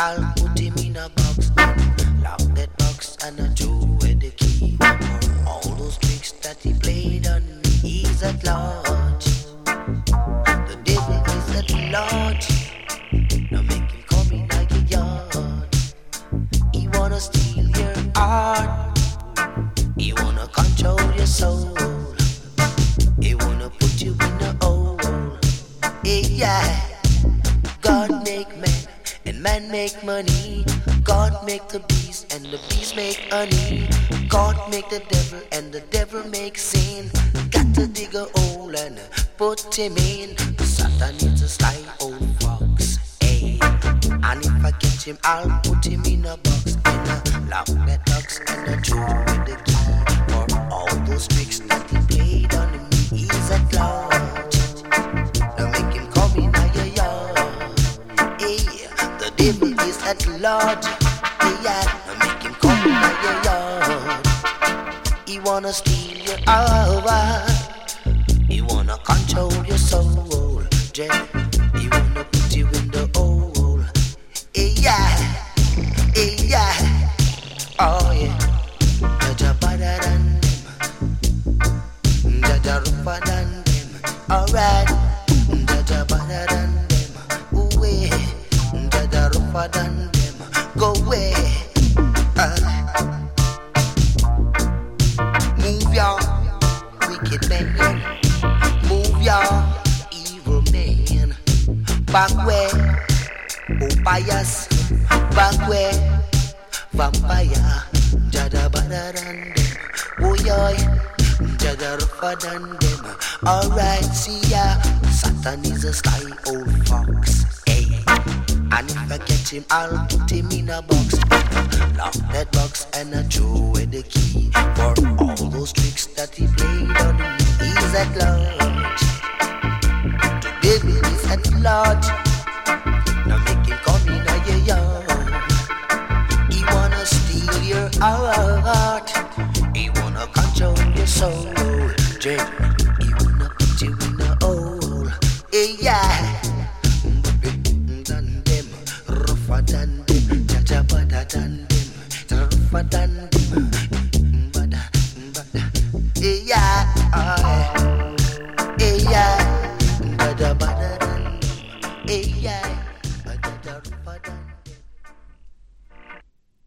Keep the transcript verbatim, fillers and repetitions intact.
I'll put him in a box. Lock that box and I throw away the key. For all those tricks that he played on me, he's at large. The devil is at large. Now make him come in like a yard. He wanna steal your heart. He wanna control your soul. He wanna put you in a hole. Hey, yeah. God make man and man make money. God make the beast and the beast make honey. God make the devil and the devil make sin. Got to dig a hole and put him in. Satan is a sly old fox. Hey, and if I catch him, I'll put him in a box. And I lock that box and I throw away the key. For all those tricks that he played on me, he's at large. Now make him come in your yard. Hey, the devil is at large. Yeah, now make him come in your yard. He wanna steal your hour. He wanna control your soul. Jay, he wanna put you in the hole. Hey, yeah, hey, yeah. Oh yeah. Jaja better than them. Jaja rougher than them. Alright. Jaja better than them. Ooh yeah. Jaja rougher than them. Go away. Uh. Move your wicked man. Move your evil man. Back way. Oh bias. Back way. Vampire. Jada better than them. Oh yoy. Jada rougher than them. Alright, see ya. Satan is a sly old fox. Hey. And if I catch him, I'll put him in a box. Lock that box and I throw away the key. For all those tricks that he played on me, he's at large. The devil is at large. Now make him come in your yard. He wanna steal your heart. He wanna control your soul. Jay.